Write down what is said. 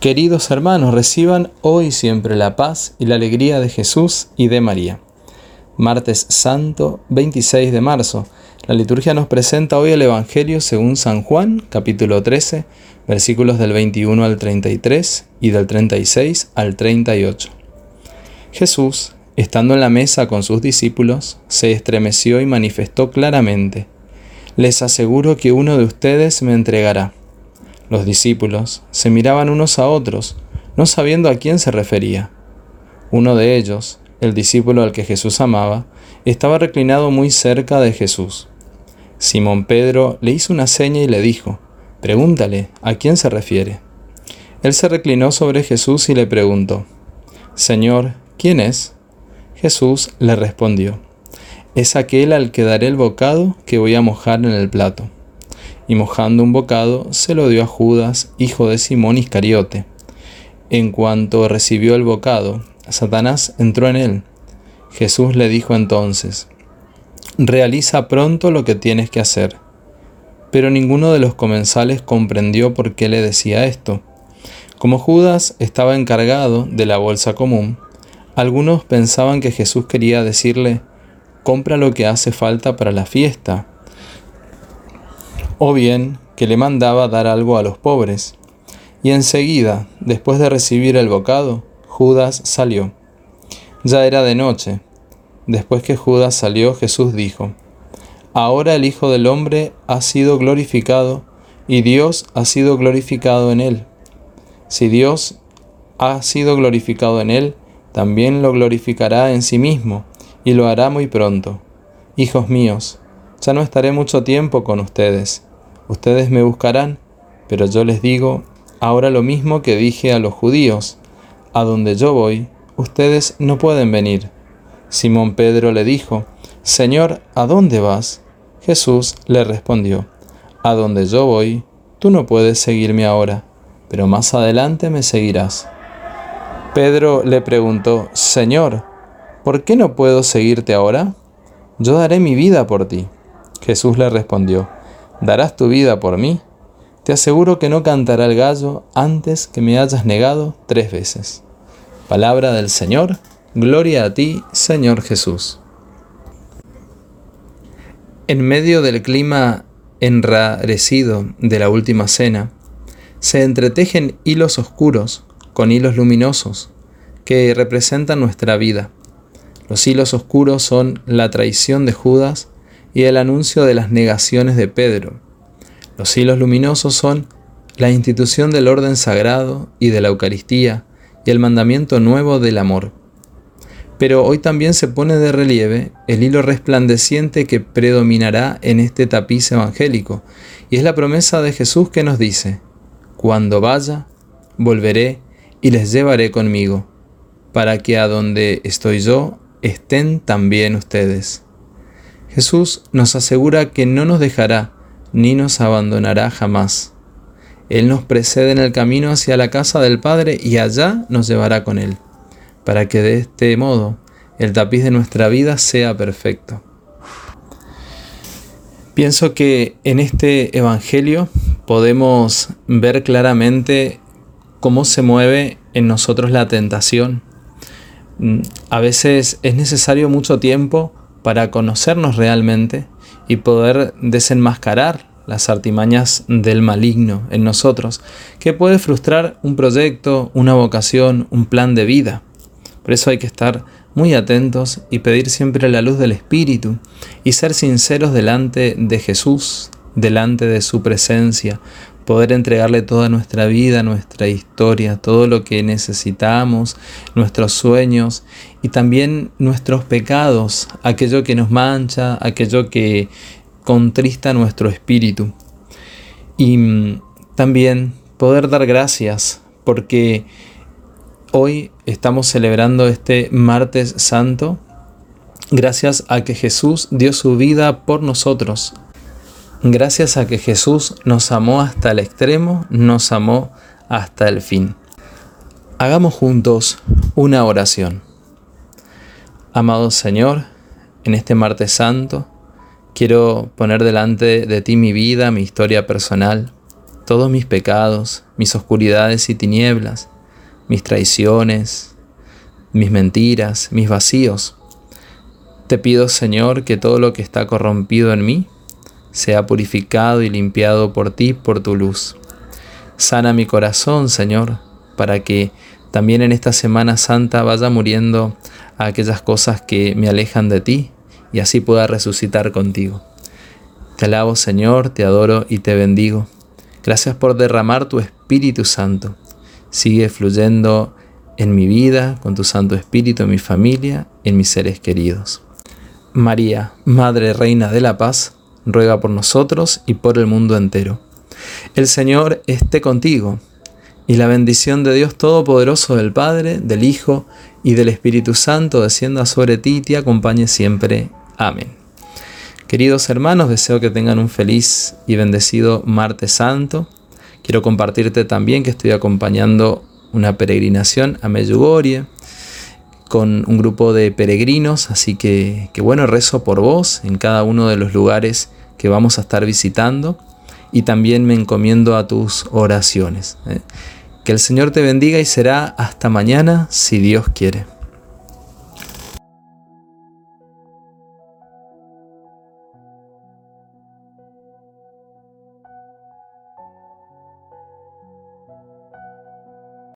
Queridos hermanos, reciban hoy y siempre la paz y la alegría de Jesús y de María. Martes Santo, 26 de marzo. La liturgia nos presenta hoy el Evangelio según San Juan, capítulo 13, versículos del 21 al 33 y del 36 al 38. Jesús, estando en la mesa con sus discípulos, se estremeció y manifestó claramente: «Les aseguro que uno de ustedes me entregará». Los discípulos se miraban unos a otros, no sabiendo a quién se refería. Uno de ellos, el discípulo al que Jesús amaba, estaba reclinado muy cerca de Jesús. Simón Pedro le hizo una seña y le dijo: «Pregúntale, ¿a quién se refiere?». Él se reclinó sobre Jesús y le preguntó: «Señor, ¿quién es?». Jesús le respondió: «Es aquel al que daré el bocado que voy a mojar en el plato». Y mojando un bocado, se lo dio a Judas, hijo de Simón Iscariote. En cuanto recibió el bocado, Satanás entró en él. Jesús le dijo entonces: «Realiza pronto lo que tienes que hacer». Pero ninguno de los comensales comprendió por qué le decía esto. Como Judas estaba encargado de la bolsa común, algunos pensaban que Jesús quería decirle: «Compra lo que hace falta para la fiesta», o bien que le mandaba dar algo a los pobres. Y enseguida, después de recibir el bocado, Judas salió. Ya era de noche. Después que Judas salió, Jesús dijo: «Ahora el Hijo del Hombre ha sido glorificado, y Dios ha sido glorificado en él. Si Dios ha sido glorificado en él, también lo glorificará en sí mismo, y lo hará muy pronto. Hijos míos, ya no estaré mucho tiempo con ustedes. Ustedes me buscarán, pero yo les digo ahora lo mismo que dije a los judíos: a donde yo voy, ustedes no pueden venir». Simón Pedro le dijo: «Señor, ¿a dónde vas?». Jesús le respondió: «A donde yo voy, tú no puedes seguirme ahora, pero más adelante me seguirás». Pedro le preguntó: «Señor, ¿por qué no puedo seguirte ahora? Yo daré mi vida por ti». Jesús le respondió: «¿Darás tu vida por mí? Te aseguro que no cantará el gallo antes que me hayas negado 3 veces». Palabra del Señor. Gloria a ti, Señor Jesús. En medio del clima enrarecido de la última cena, se entretejen hilos oscuros con hilos luminosos que representan nuestra vida. Los hilos oscuros son la traición de Judas y el anuncio de las negaciones de Pedro. Los hilos luminosos son la institución del orden sagrado y de la Eucaristía y el mandamiento nuevo del amor. Pero hoy también se pone de relieve el hilo resplandeciente que predominará en este tapiz evangélico, y es la promesa de Jesús que nos dice: «Cuando vaya, volveré y les llevaré conmigo, para que a donde estoy yo, estén también ustedes». Jesús nos asegura que no nos dejará ni nos abandonará jamás. Él nos precede en el camino hacia la casa del Padre y allá nos llevará con Él, para que de este modo el tapiz de nuestra vida sea perfecto. Pienso que en este Evangelio podemos ver claramente cómo se mueve en nosotros la tentación. A veces es necesario mucho tiempo para conocernos realmente y poder desenmascarar las artimañas del maligno en nosotros, que puede frustrar un proyecto, una vocación, un plan de vida. Por eso hay que estar muy atentos y pedir siempre la luz del Espíritu y ser sinceros delante de Jesús, delante de su presencia, poder entregarle toda nuestra vida, nuestra historia, todo lo que necesitamos, nuestros sueños y también nuestros pecados, aquello que nos mancha, aquello que contrista nuestro espíritu. Y también poder dar gracias porque hoy estamos celebrando este Martes Santo gracias a que Jesús dio su vida por nosotros. Gracias a que Jesús nos amó hasta el extremo, nos amó hasta el fin. Hagamos juntos una oración. Amado Señor, en este Martes Santo, quiero poner delante de ti mi vida, mi historia personal, todos mis pecados, mis oscuridades y tinieblas, mis traiciones, mis mentiras, mis vacíos. Te pido, Señor, que todo lo que está corrompido en mí sea purificado y limpiado por ti, por tu luz. Sana mi corazón, Señor, para que también en esta Semana Santa vaya muriendo a aquellas cosas que me alejan de ti y así pueda resucitar contigo. Te alabo, Señor, te adoro y te bendigo. Gracias por derramar tu Espíritu Santo. Sigue fluyendo en mi vida, con tu Santo Espíritu, en mi familia, en mis seres queridos. María, Madre Reina de la Paz, ruega por nosotros y por el mundo entero. El Señor esté contigo, y la bendición de Dios Todopoderoso, del Padre, del Hijo y del Espíritu Santo descienda sobre ti y te acompañe siempre. Amén. Queridos hermanos, deseo que tengan un feliz y bendecido Martes Santo. Quiero compartirte también que estoy acompañando una peregrinación a Medjugorje con un grupo de peregrinos, así que bueno, rezo por vos en cada uno de los lugares que vamos a estar visitando y también me encomiendo a tus oraciones. Que el Señor te bendiga y será hasta mañana si Dios quiere.